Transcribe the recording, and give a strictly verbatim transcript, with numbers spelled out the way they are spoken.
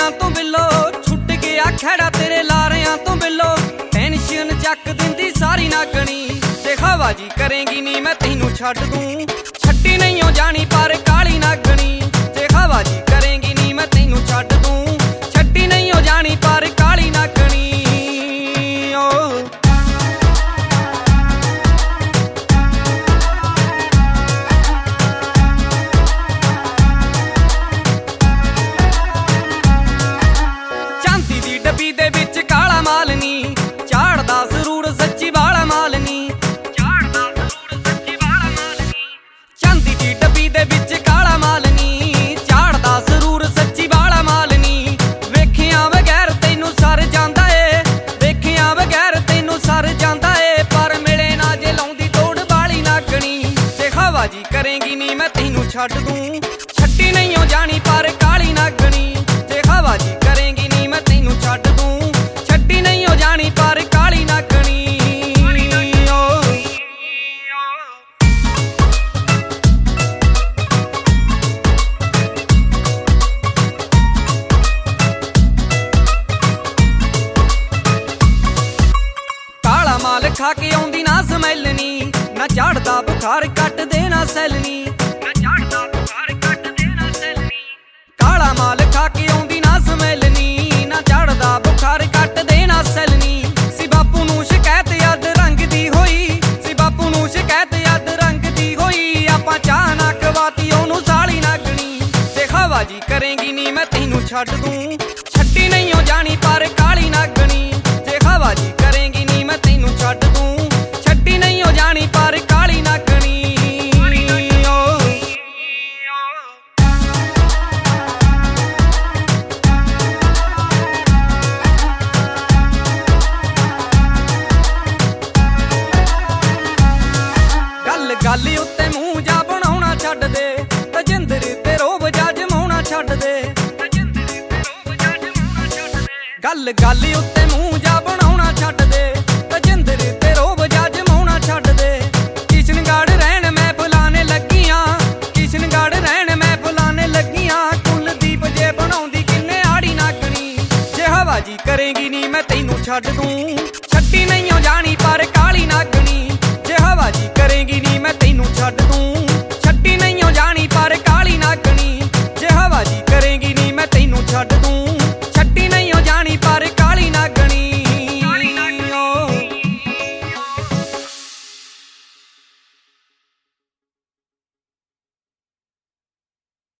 ਲਾਰਿਆਂ ਤੋਂ ਬਿੱਲੋ ਛੁੱਟ ਗਿਆ ਖੜਾ ਤੇਰੇ ਲਾਰਿਆਂ ਤੋਂ ਬਿੱਲੋ ਟੈਨਸ਼ਨ ਚੱਕ ਦਿੰਦੀ ਸਾਰੀ ਨਾਗਣੀ ਤੇ ਹਵਾ ਜੀ ਕਰੇਂਗੀ ਨੀ ਮੈਂ ਤੈਨੂੰ ਛੱਡ ਦੂੰ ਛੱਡੀ ਨਹੀਂ ਹੋ ਜਾਣੀ ਪਰ ਕਾਲੀ ਨਾਗਣੀ ਤੇ ਹਵਾ ਜੀ ਕਰੇਂਗੀ ਨੀ ਮੈਂ ਤੈਨੂੰ ਛੱਡ ਦੂੰ ਛੱਡੀ ਨਹੀਂ ਹੋ ਜਾਣੀ ਪਰ ਕਾਲੀ ਨਾਗਣੀ ਓ ਡੱਬੀ ਦੇ ਵਿੱਚ ਕਾਲਾ ਮਾਲ ਨੀ ਝਾੜਦਾ ਜ਼ਰੂਰ ਸੱਚੀ ਵਾਲਾ ਮਾਲ ਨੀ ਝਾੜਦਾ ਜ਼ਰੂਰ ਸੱਚੀ ਵਾਲਾ ਮਾਲ ਨੀ ਚਾਂਦੀ ਦੀ ਡੱਬੀ ਦੇ ਵਿੱਚ ਕਾਲਾ ਮਾਲ ਨੀ ਝਾੜਦਾ ਜ਼ਰੂਰ ਸੱਚੀ ਵਾਲਾ ਮਾਲ ਨੀ ਵੇਖਿਆ ਬਗੈਰ ਤੈਨੂੰ ਸਰ ਜਾਂਦਾ ਏ ਵੇਖਿਆ ਬਗੈਰ ਤੈਨੂੰ ਸਰ ਜਾਂਦਾ ਏ ਪਰ ਮਿਲੇ ਨਾ ਜੇ ਲਾਉਂਦੀ ਤੋੜ ਵਾਲੀ ਨਾਗਣੀ ਤੇ ਹਵਾ ਜੀ ਕਰੇਂਗੀ ਨੀ ਮੈਂ ਤੈਨੂੰ ਛੱਡ ਦੂੰ ਛੱਡੀ ਨਹੀਂ ਹੋ ਜਾਣੀ ਪਰ ਕਾਲੀ ਨਾਗਣੀ ਤੇ ਹਵਾ ਜੀ ਕਰੇਂਗੀ ਨੀ ਮੈਂ ਤੈਨੂੰ ਛੱਡ ਦੂੰ ਛੱਡੀ ਨਹੀਂ ਹੋ ਜਾਣੀ ਪਰ ਕਾਲੀ ਨਾਗਣੀ ਕਾਲਾ ਮਾਲ ਖਾ ਕੇ ਆਉਂਦੀ ਨਾ ਸਮੈਲ ਨੀ ਨਾ ਝਾੜਦਾ ਬੁਖਾਰ ਕੱਟ ਦੇਣਾ ਸੈਲ ਨੀ ਨਾ ਝਾੜਦਾ ਬੁਖਾਰ ਕੱਟ ਦੇਣਾ ਸੈਲ ਨੀ ਕਾਲਾ ਮਾਲ ਖਾ ਕੇ ਆਉਂਦੀ ਨਾ ਸਮੈਲ ਨੀ ਨਾ ਝਾੜਦਾ ਬੁਖਾਰ ਕੱਟ ਦੇਣਾ ਸੈਲ ਨੀ ਸੀ ਬਾਪੂ ਨੂੰ ਸ਼ਿਕਾਇਤ ਯਾਦ ਰੰਗ ਦੀ ਹੋਈ ਸੀ ਬਾਪੂ ਨੂੰ ਸ਼ਿਕਾਇਤ ਯਾਦ ਰੰਗ ਦੀ ਹੋਈ ਆਪਾਂ ਚਾਹ ਨਾ ਖਵਾਤੀ ਉਹਨੂੰ ਸਾਲੀ ਨਾਗਣੀ ਤੇ ਹਵਾ ਜੀ ਕਰੇਂਗੀ ਨੀ ਮੈਂ ਤੈਨੂੰ ਛੱਡ ਦੂੰ ਛੱਡੀ ਨਹੀਂ ਹੋ ਜਾਣੀ ਪਰ ਕਾਲੀ ਨਾਗਣੀ ਤੇ ਹਵਾ ਜੀ ਕਰੇਂਗੀ ਨੀ ਮੈਂ ਤੈਨੂੰ ਛੱਡ ਦੂੰ ਛੱਡੀ ਨਹੀਂ ਹੋ ਜਾਣੀ ਪਰ ਕਾਲੀ ਨਾਗਣੀ ਗੱਲ ਉੱਤੇ ਮੂੰਹ ਜਾ ਬਣਾਉਣਾ ਛੱਡ ਦੇ ਤਜਿੰਦਰ ਤੇ ਰੋਬ ਜਾ ਜਮਾਉਣਾ ਛੱਡ ਦੇ ਗੱਲ ਗੱਲ ਉੱਤੇ ਮੂੰਹ ਜਾ ਬਣਾਉਣਾ ਛੱਡ ਦੇ ਤਜਿੰਦਰ ਤੇ ਰੋਬ ਜਾ ਜਮਾਉਣਾ ਛੱਡ ਦੇ ਕਿਸ਼ਨਗੜ੍ਹ ਰਹਿਣ ਮੈਂ ਫੁਲਾਣੇ ਲੱਗੀਆਂ ਕਿਸ਼ਨਗੜ੍ਹ ਰਹਿਣ ਮੈਂ ਫੁਲਾਣੇ ਲੱਗੀਆਂ ਕੁਲਦੀਪ ਜੇ ਬਣਾਉਂਦੀ ਕਿੰਨੇ ਆੜੀ ਨਾਗਣੀ ਜੇ ਹਵਾ ਜੀ ਕਰੇਂਗੀ ਨੀ ਮੈਂ ਤੈਨੂੰ ਛੱਡ ਦੂੰ ਛੱਡੀ ਨਹੀਂ ਹੋ